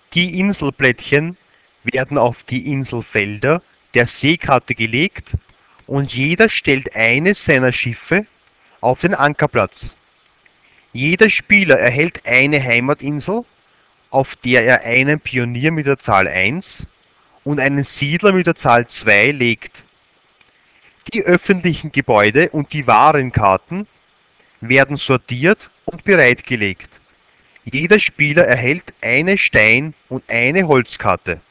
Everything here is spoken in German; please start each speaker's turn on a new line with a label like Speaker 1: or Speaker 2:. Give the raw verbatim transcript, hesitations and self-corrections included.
Speaker 1: Die Inselplättchen werden auf die Inselfelder der Seekarte gelegt und jeder stellt eines seiner Schiffe auf den Ankerplatz. Jeder Spieler erhält eine Heimatinsel, auf der er einen Pionier mit der Zahl eins und einen Siedler mit der Zahl zwei legt. Die öffentlichen Gebäude und die Warenkarten werden sortiert und bereitgelegt. Jeder Spieler erhält eine Stein- und eine Holzkarte.